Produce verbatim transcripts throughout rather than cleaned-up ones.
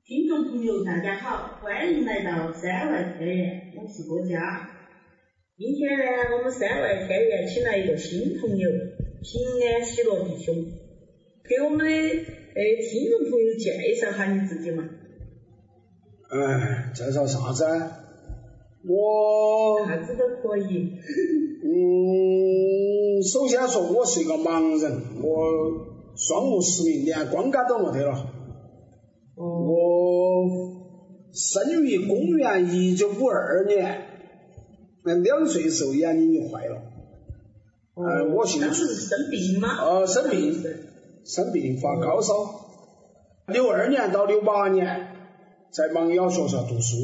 听众朋友大家好，欢迎来到山外开源，我是郭嘉。今天呢，我们山外开源请来一个新朋友，平安喜乐弟兄，给我们的呃听众朋友介绍下你自己嘛。 哎，介绍啥子啊？我啥子都可以。 嗯，首先说我是一个盲人，我双目失明，连光杆都没得了。 哦。 我生于公元一九五二年，那两岁时候眼睛就坏了。 哦。 呃，我姓当时是生病吗？ 呃，生病，生病发高烧。六二年到六八年在盲咬学校读书。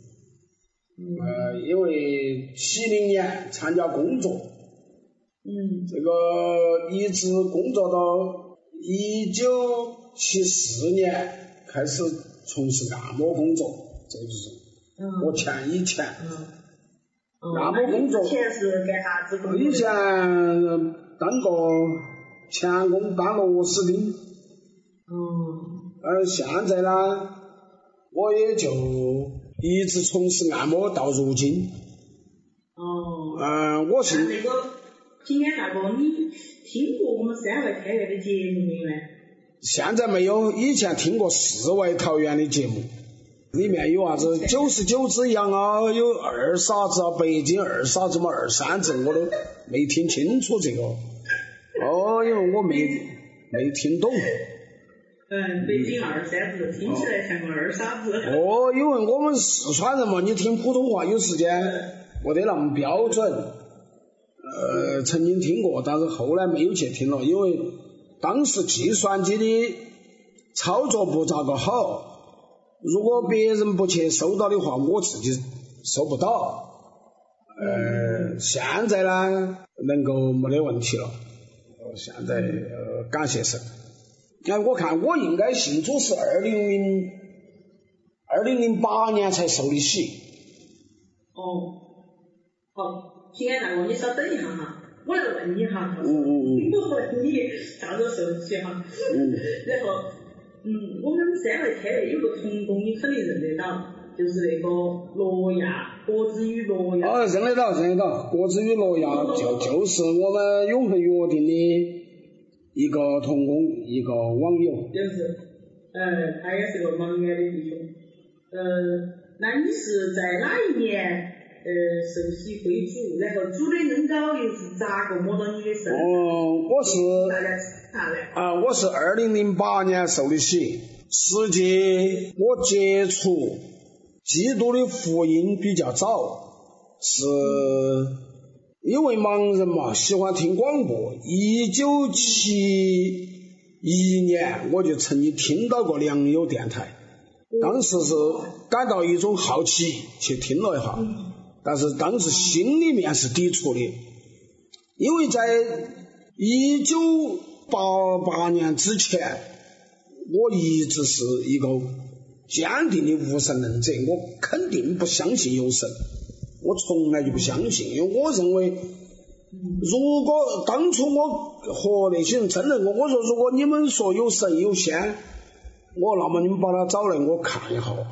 呃，因为七零年参加工作， 嗯， 这个一直工作到一九七四年开始从事按摩工作，这就是、嗯、我前以前、嗯嗯、 按摩工作。 以前是干啥子工作？ 以前当过钳工，当螺丝钉。 嗯， 而现在呢，我也就一直从事按摩到如今。 哦。 呃，我是那个平安大哥，你听过我们山外开源的节目没有呢？ 现在没有，以前听过世外桃源的节目，里面有啥子九十九只羊啊，有二傻子啊，北京二傻子嘛，二三子我都没听清楚这个。哦，因为我没没听懂。 嗯，北京二三子听起来像个二傻子。 哦，因为我们四川人嘛，你听普通话有时间没得那么标准。呃，曾经听过，但是后来没有去听了，因为当时计算机的操作不咋个好，如果别人不去收到的话，我自己收不到。呃，现在呢，能够没得问题了。现在呃，感谢神。哎，我看我应该信主是二零零二零零八年才受的洗。 哦，好，平安大哥，你稍等一下哈，我来问你哈。 嗯嗯嗯。 我问你啥时候受的洗哈？嗯。然后，嗯，我们山外开源有个童工，你肯定认得到，就是那个罗亚，郭子宇罗亚。 哦，认得到，认得到，郭子宇罗亚就就是我们永恒约定的一个同工，一个网友。 就是，呃，他也是个盲眼的弟兄。呃，那你是在哪一年呃受洗归主？然后主的恩膏又是咋个摸到你的身？ 哦，我是大家查嘞。 啊，我是二零零八年受的洗，实际我接触基督的福音比较早，是。因为盲人嘛，喜欢听广播。一九七一年，我就曾经听到过良友电台，当时是感到一种好奇去听了一下，但是当时心里面是抵触的，因为在一九八八年之前，我一直是一个坚定的无神论者，我肯定不相信有神。我从来就不相信，因为我认为，如果当初我和那些人争论过，我说如果你们说有神有仙，我那么你们把他找来我看一下。哦，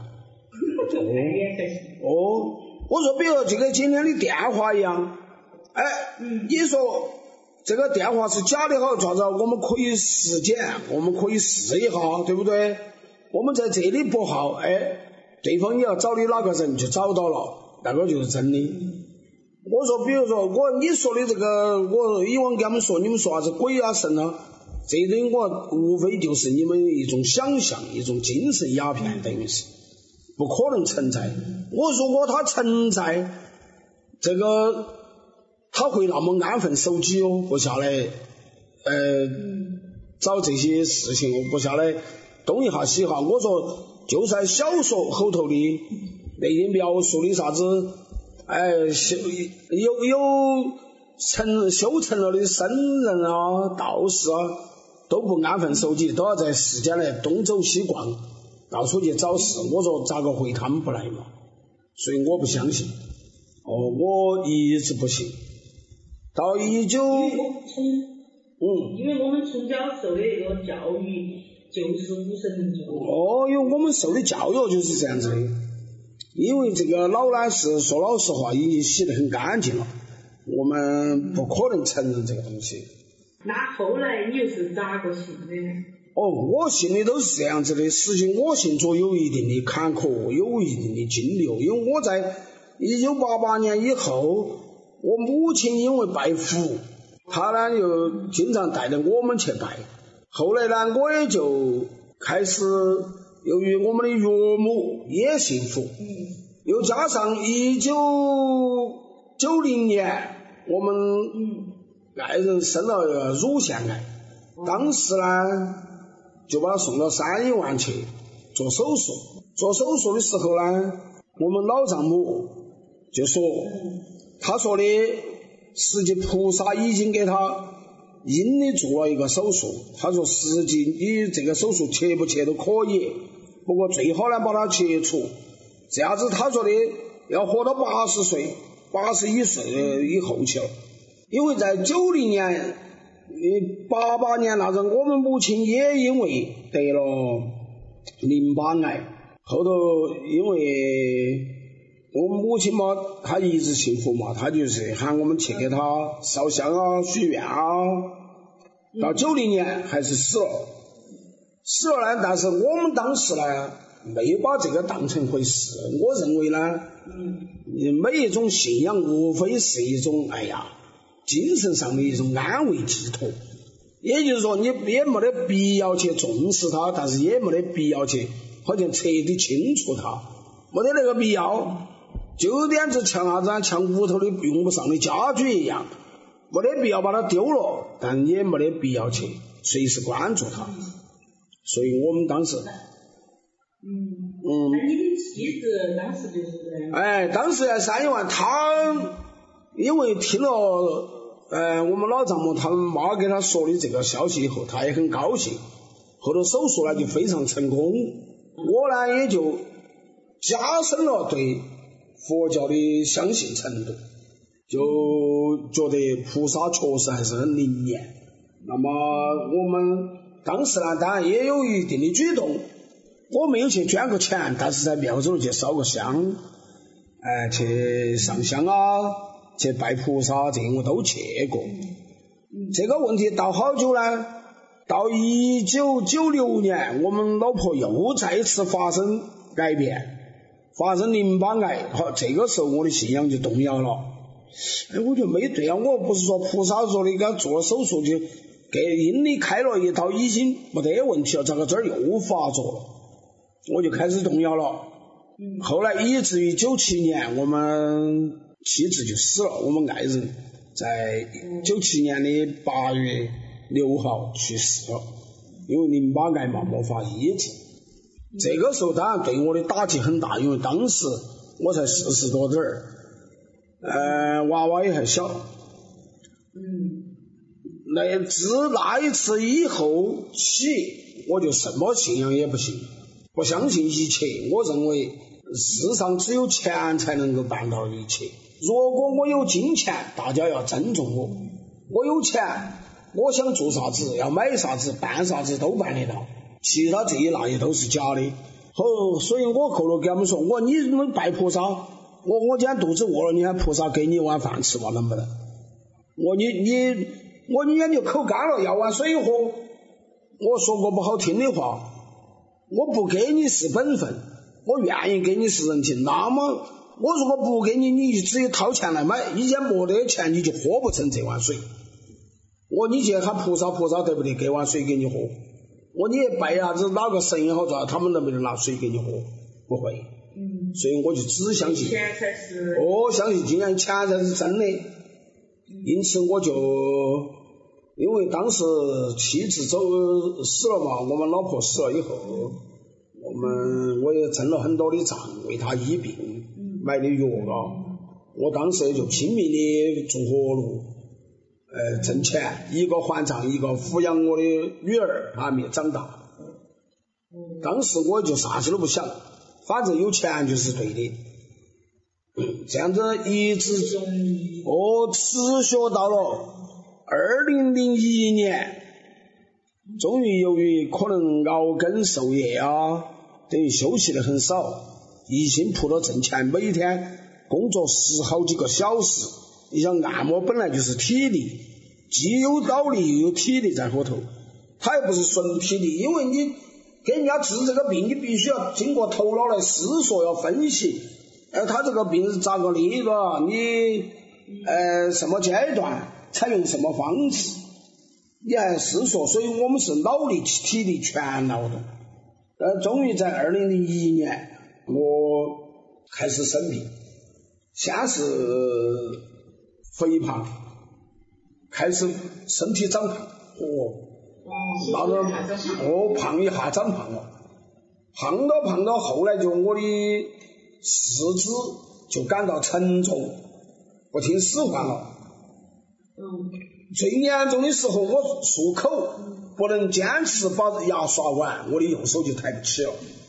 哦，我说比如就跟今天的电话一样，哎，你说这个电话是假的好，咋子？我们可以实检，我们可以试一下，对不对？我们在这里拨号，哎，对方也要找你哪个人就找到了。那个就是真的。我说，比如说我你说的这个，我以往跟他们说，你们说啥子鬼啊神啊，这些东西我无非就是你们一种想象，一种精神鸦片，等于是不可能存在。我如果它存在，这个他会那么安分守己哦，不下来呃找这些事情哦，不下来东一下西一下。我说就在小说后头的那些描述的啥子，哎，修有有成修成了的僧人啊、道士啊，都不安分守己，都要在世间来东走西逛，到处去找事。我说咋个会他们不来嘛？所以我不相信。哦，我一直不信。到一九， 嗯，因为我们从小受的那个教育。 就是五十分钟。 哦，因为我们受的教育就是这样子的，因为这个脑呢是说老实话已经洗得很干净了，我们不可能承认这个东西。 那后来你又是咋个信的呢？ 哦，我信的都是这样子的，实际我信着有一定的坎坷，有一定的经历，因为我在一九八八年以后，我母亲因为拜佛，她呢又经常带着我们去拜，后来呢我也就开始，由于我们的岳母也信佛， 嗯， 又加上一九九零年我们爱人生了一个乳腺癌，当时呢就把他送到三一万去做手术，做手术的时候呢，我们老丈母就说，他说的实际菩萨已经给他阴的做了一个手术，他说实际你这个手术切不切都可以，不过最好呢把它切除，这样子他说的要活到八十岁八十一岁以后去了，因为在九零年八八年那阵我们母亲也因为得了淋巴癌，后头因为我们母亲嘛她一直信佛嘛，她就是喊我们去给她烧香啊许愿啊，到九零年还是死了死了呢，但是我们当时呢没把这个当成回事，我认为呢每一种信仰无非是一种哎呀精神上的一种安慰寄托，也就是说你也没得必要去重视它，但是也没得必要去好像彻底清除它，没得那个必要，就点子像啥子像屋头的用不上的家具一样，没得必要把它丢了，但也没得必要去随时关注它，所以我们当时嗯嗯，那你的妻子当时就是哎，当时在三一万，他因为听了呃我们老丈母他们妈给他说的这个消息以后，他也很高兴，后头手术呢就非常成功，我呢也就加深了对佛教的相信程度，就觉得菩萨确实还是很灵验。那么我们当时呢当然也有一定的举动，我没有去捐个钱，但是在庙子里去烧个香，哎，去上香啊，去拜菩萨，这个我都去过。这个问题到好久呢？到一九九六年，我们老婆又再次发生癌变，发生淋巴癌，好，这个时候我的信仰就动摇了。哎，我就没对啊，我不是说菩萨说的给他做手术就给阴里开了一刀，已经没得问题了，这个这儿又发作了，我就开始动摇了。后来以至于九七年我们妻子就死了，我们爱人在九七年的八月六号去世了，因为淋巴癌嘛没法医治。这个时候当然对我的打击很大，因为当时我才四十多点儿，呃，娃娃也还小。嗯，那自那一次以后起，我就什么信仰也不信，不相信一切。我认为世上只有钱才能够办到一切。如果我有金钱，大家要尊重我。我有钱，我想做啥子，要买啥子，办啥子都办得到。其他这一那也都是假的。哦，所以我后头给他们说，我你们拜菩萨，我我今天肚子饿了，你看菩萨给你一碗饭吃吧，能不能？我你你我你眼就口干了，要碗水喝。我说过不好听的话，我不给你是本分，我愿意给你是人情。那么我如果不给你，你只有掏钱来买，以前没得钱你就喝不成这碗水。我你去喊菩萨，菩萨对不对？给碗水给你喝。我你拜啥子哪个神也好做，他们能不能拿水给你喝？不会。嗯，所以我就只相信钱才是。 我相信今年钱才是真的。因此我就因为当时妻子走死了嘛，我们老婆死了以后，我们我也挣了很多的账为她医病，买的药啊，我当时就拼命的做活路，呃，挣钱，一个还账，一个抚养我的女儿，她还没长大。当时我就啥子都不想，反正有钱就是对的。这样子一直哦持续到了二零零一年， 终于由于可能熬更受业啊，等于休息的很少，一心扑到挣钱，每天工作十好几个小时。你想按摩本来就是体力，既有脑力又有体力在后头，它也不是纯体力，因为你给人家治这个病，你必须要经过头脑来思索，要分析，呃，他这个病是咋个的，你呃什么阶段采用什么方式，你还思索，所以我们是脑力体力全劳动。呃，终于在二零零一年，我开始生病，先是肥胖，开始身体长胖，哦。那个哦，胖一下长胖了，胖到胖到后来就我的四肢就感到沉重，不听使唤了。嗯。最严重的时候，我漱口不能坚持把牙刷完，我的右手就抬不起了。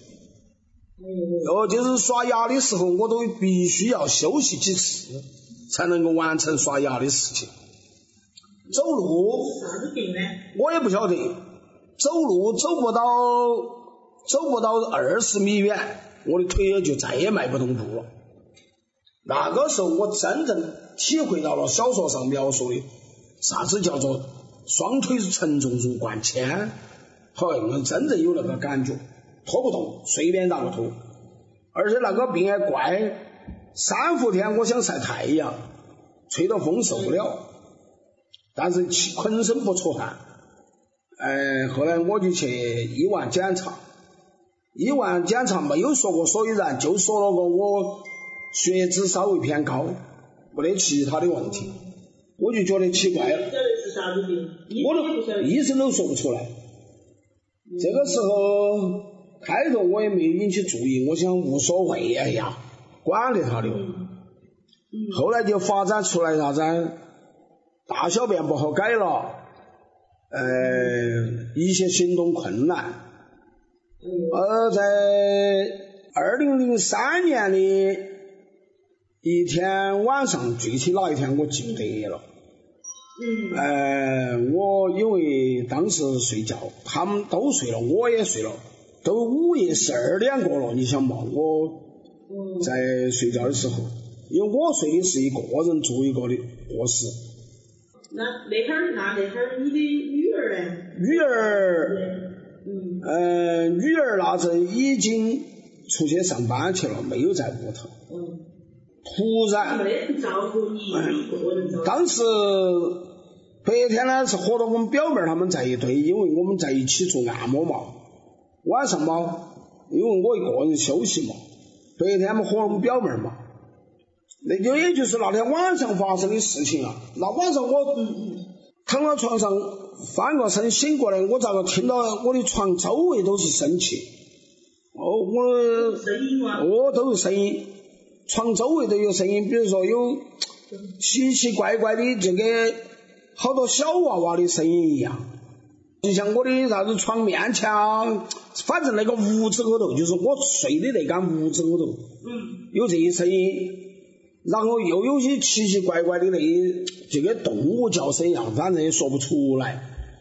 哦，就是刷牙的时候，我都必须要休息几次，才能够完成刷牙的事情。走路啥子病呢？ 我也不晓得，走路走不到走不到二十米远，我的腿就再也迈不动步了。那个时候我真正体会到了小说上描述的啥子叫做双腿沉重如贯铅，好，我真正有那个感觉，拖不动，随便咋个拖。而且那个病还怪，三伏天我想晒太阳，吹到风受不了。但是浑身不出汗，呃，后来我就去医院检查，医院检查没有说过所以然，就说了个我血脂稍微偏高，没得其他的问题，我就觉得奇怪了。 是啥子病？ 我都医生都说不出来。嗯、这个时候开头我也没引起注意，我想无所谓，哎呀，管得他的。嗯嗯、后来就发展出来啥子？大小便不好改了，呃，一些行动困难。呃，在二零零三年的一天晚上，具体哪一天我记不得了。嗯。呃，我因为当时睡觉，他们都睡了，我也睡了，都午夜十二点过了。你想嘛，我在睡觉的时候，因为我睡的是一个人住一个的卧室。 那那会儿，那那会儿你的女儿呢？ 女儿，嗯，呃，女儿那阵已经出去上班去了，没有在屋头。嗯。突然， 没人照顾你，一个人照顾。 当时白天呢是和着我们表妹他们在一堆，因为我们在一起做按摩嘛。晚上嘛，因为我一个人休息嘛，白天嘛和我们表妹嘛。那就也就是那天晚上发生的事情啊。那晚上我躺到床上翻个身醒过来，我咋个听到我的床周围都是声气？哦，我声音吗？ 哦，都有声音，床周围都有声音，比如说有奇奇怪怪的，就跟好多小娃娃的声音一样，就像我的啥子床面前啊，反正那个屋子后头，就是我睡的那间屋子后头，嗯，有这些声音。然后又有些奇奇怪怪的那就跟动物叫声一样，反正也说不出来。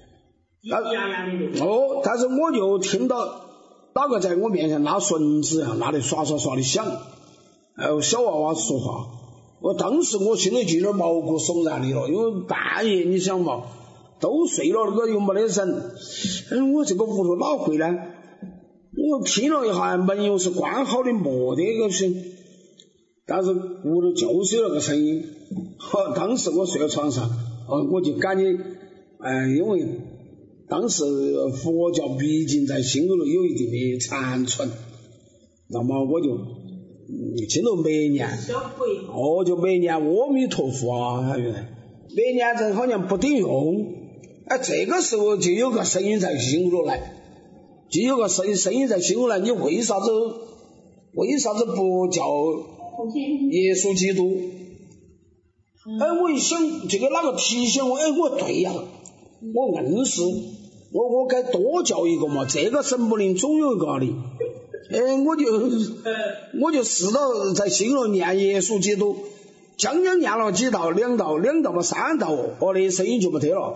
哦，但是我就听到哪个在我面前拉绳子啊，拉得刷刷刷的响，还有小娃娃说话。我当时我心里就有点毛骨悚然的了，因为半夜你想嘛，都睡了，那个又没得人，哎，我这个屋头哪会呢？我听了一下，门又是关好的，没得个声。但是屋里就是有那个声音，呵，当时我睡在床上，呃，我就感觉，呃，因为当时佛教毕竟在心里头有一定的残存，那么我就嗯，心头每年，哦，就每年阿弥陀佛啊，原来每年这好像不顶用，哎，这个时候就有个声音在心里头来，就有个声声音在心里来，你为啥子为啥子不叫耶稣基督？嗯、哎，我一想，这个哪个提醒我？哎，我对呀，我硬是，我我该多叫一个嘛，这个神不灵总有一个的。哎，我就我就试着在心里念耶稣基督，将将念了几道，两道，两道嘛三道，哦，那声音就没得了。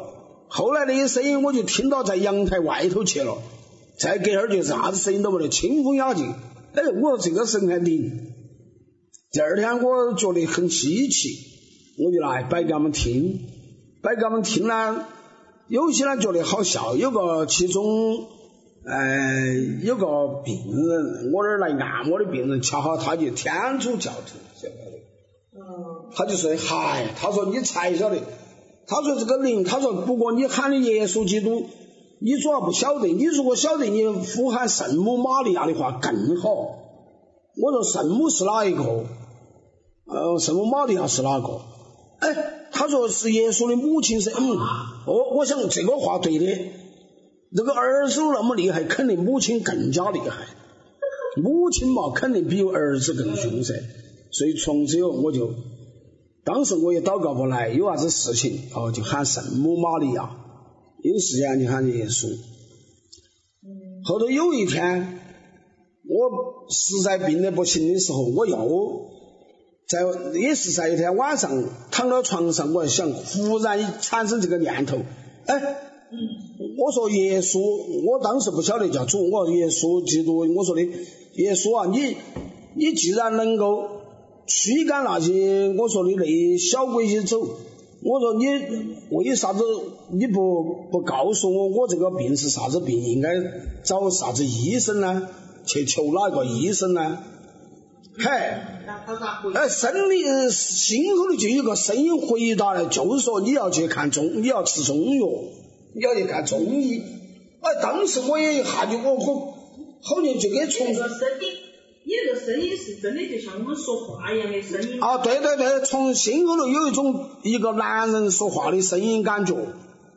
后来那些声音我就听到在阳台外头去了，再隔会儿就啥子声音都没得，清风雅静。哎，我说这个神还灵。第二天我觉得很稀奇，我就来摆给他们听，摆给他们听呢，有些人觉得好笑，有个其中呃有个病人，我这儿来按摩的病人，恰好他就天主教徒，晓得的。嗯，他就说嗨，他说你才晓得，他说这个灵，他说不过你喊的耶稣基督，你主要不晓得，你如果晓得你呼喊圣母玛利亚的话更好。我说圣母是哪一个？呃，圣母玛利亚是哪个？哎，他说是耶稣的母亲噻。嗯，哦，我想这个话对的。这个儿子那么厉害，肯定母亲更加厉害。母亲嘛，肯定比儿子更凶噻。所以从此以后，我就当时我也祷告不来，有啥子事情哦，就喊圣母玛利亚；有时间就喊耶稣。后头有一天，我实在病得不行的时候，我又在也是在一天晚上躺到床上，我想忽然产生这个念头，哎，我说耶稣，我当时不晓得叫主，我说耶稣基督，我说的耶稣啊，你你既然能够驱赶那些我说的那小鬼去走，我说你为啥子你不不告诉我我这个病是啥子病，应该找啥子医生呢？去求哪个医生呢？嗨，哎，生理心口里就有个声音回答了，就是说你要去看中，你要吃中药，你要去看中医。哎，当时我也一下就我我好像就跟从这个声音，你这个声音是真的就像我们说话一样的声音啊，对对对，从心口头有一种一个男人说话的声音感觉。呃，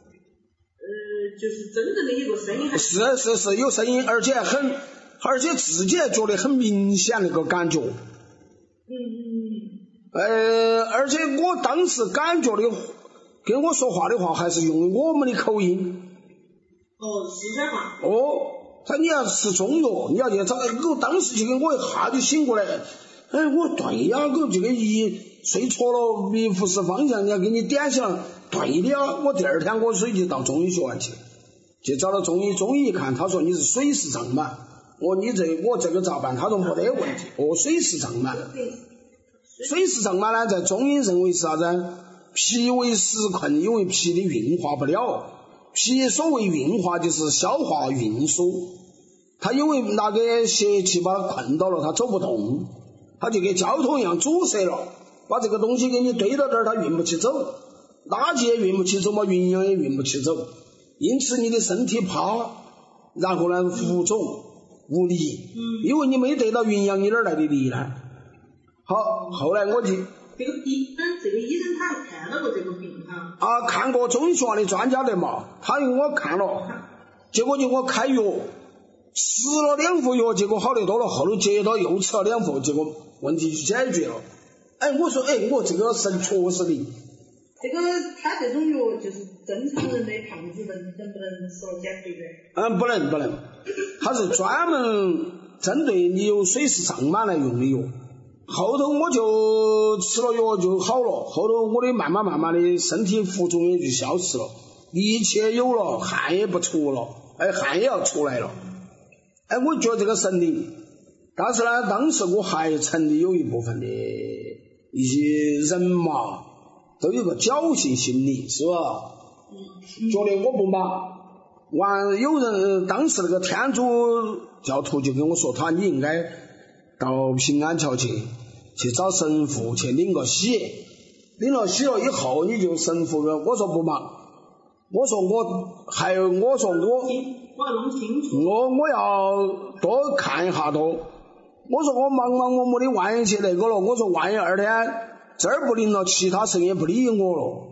就是真正的一个声音。 是是是有声音，而且很。而且自己也觉得很明显那个感觉， 嗯嗯呃，而且我当时感觉的跟我说话的话还是用我们的口音。 哦，四川话。 哦，他你要吃中药，你要去找，我当时就跟我一下就醒过来，哎，我对呀，我这个一睡错了，迷糊是方向，要给你点醒，对的呀。我第二天我所以就到中医学院去，去找到中医，中医一看，他说你是水湿胀满。我你这我这个咋办？他说没得问题。哦，水湿胀满，水湿胀满呢，在中医认为是啥子？脾胃湿困，因为脾的运化不了。脾所谓运化就是消化运输，他因为那个邪气把它困到了，他走不动，他就跟交通一样阻塞了，把这个东西给你堆到这儿，他运不起走，垃圾也运不起走嘛，营养也运不起走，因此你的身体怕，然后呢浮肿。无力，嗯，因为你没得到营养，你哪来的力呢？好，后来我就这个医生，这个医生他还看到过这个病哈。 啊，看过中医学院的专家的嘛，他给我看了，结果就给我开药，吃了两副药，结果好得多了，后头接着又吃了两副，结果问题就解决了。哎，我说，哎，我这个神确实灵。 这个他这种药就是正常人的胖子能能不能吃了减肥的？ 嗯，不能不能，它是专门针对你有水湿胀满来用的药。后头我就吃了药就好了，后头我的慢慢慢慢的身体浮肿也就消失了，力气也有了，汗也不出了，哎，汗也要出来了。哎，我觉得这个神灵，但是呢，当时我还曾的有一部分的一些人嘛。都有个侥幸心理，是吧？嗯，觉得我不忙。完，有人当时那个天主教徒就跟我说，他你应该到平安桥去，去找神父去领个洗，领了洗了以后，你就神父了。我说不忙，我说我还有，我说我我要弄清楚， 我我要多看一下多。我说我忙忙我没的，万一去那个了，我说万一二天。这儿不灵了，其他神也不理我了。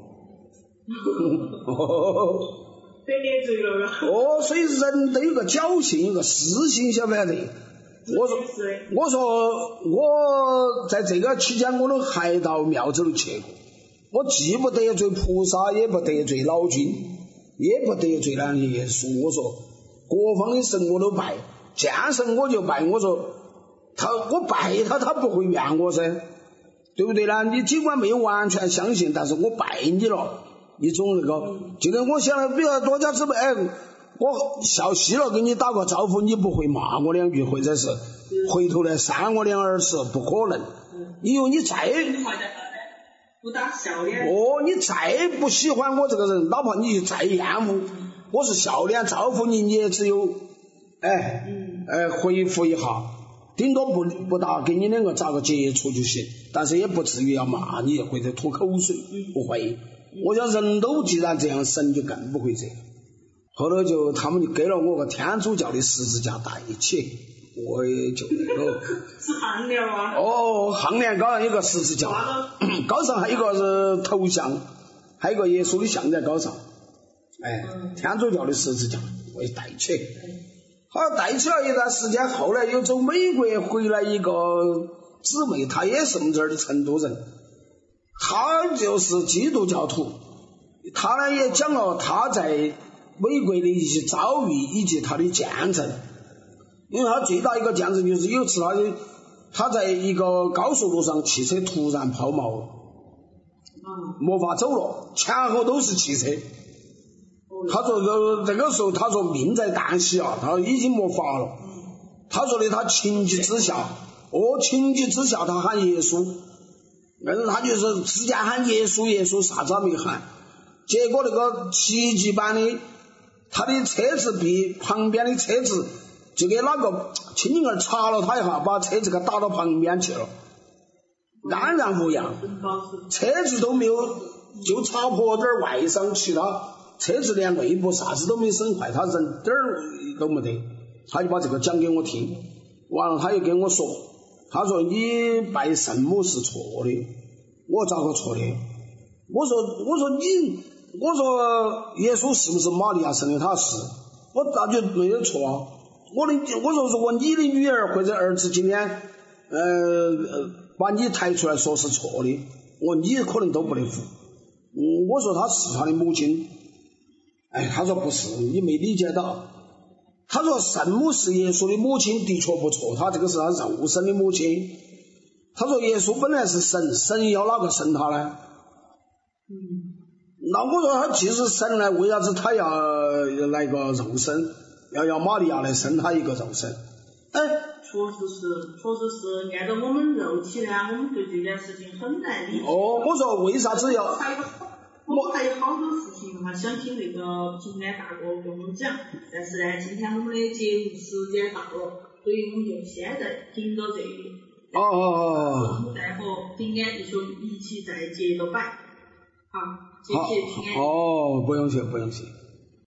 被得罪了了。 哦，所以人都有个侥幸，有个私心，晓不晓得？我说，我说我在这个期间，我都还到庙子里去过。我既不得罪菩萨，也不得罪老君，也不得罪那耶稣。我说各方的神我都拜，见神我就拜。我说他，我拜他，他不会怨我噻。对不对呢？你尽管没有完全相信，但是我拜你了， 一种那个，今天我想了，比如多家姊妹，哎，我笑嘻了给你打个招呼，你不会骂我两句，或者是回头来扇我两耳屎，不可能。因为你再不打笑脸， 哦，你再不喜欢我这个人，哪怕你再厌恶，我是笑脸招呼你，你也只有哎，嗯、哎回复一下，顶多不不大给你两个咋个接触就行，但是也不至于要骂你或者吐口水，不会。我想人都既然这样，神就更不会这样。后头就他们就给了我个天主教的十字架带起，我也就那个是项链啊。 哦，项链高上有个十字架，高上还有一个是头像，还有个耶稣的像在高上。哎，嗯、天主教的十字架我也带起。好，带起了一段时间，后来又从美国回来一个姊妹，她也是我们这儿的成都人，她就是基督教徒，她呢也讲了她在美国的一些遭遇以及她的见证。因为她最大一个见证就是有次她的她在一个高速路上，汽车突然抛锚了，没法走了，前后都是汽车。他说这这个时候，他说命在旦夕啊，他已经没法了。他说的他情急之下，哦，情急之下他喊耶稣，但是他就是直接喊耶稣耶稣，啥子也没喊。结果那个奇迹般的，他的车子被旁边的车子就给哪个轻轻儿查了他一下，把车子给打到旁边去了，安然无恙，车子都没有，就擦破点外伤，其他车子连内部啥子都没损坏，他人点儿都没得。他就把这个讲给我听，完了他又跟我说，他说你拜圣母是错的。我咋个错的？我说我说你我说耶稣是不是玛利亚生的？他是，我那就没有错啊。我的我说如果你的女儿或者儿子今天呃呃把你抬出来说是错的，我你可能都不得服。嗯，我说他是他的母亲。哎，他说不是，你没理解到。他说圣母是耶稣的母亲，的确不错，他这个是他肉身的母亲。他说耶稣本来是神，神要哪个生他呢？嗯，那我说他既是神呢，为啥子他要来个肉身，要要玛利亚来生他一个肉身？哎， 确实是，确实是，按照我们肉体呢，我们对这件事情很难理解。 哦，我说为啥子要？ 我还有好多事情哈，想听那个平安大哥给我们讲，但是呢，今天我们的节目时间到了，所以我们就现在停到这里。 哦哦哦。 我们再和平安弟兄一起再接着摆。好，谢谢平安。 哦，不用谢，不用谢。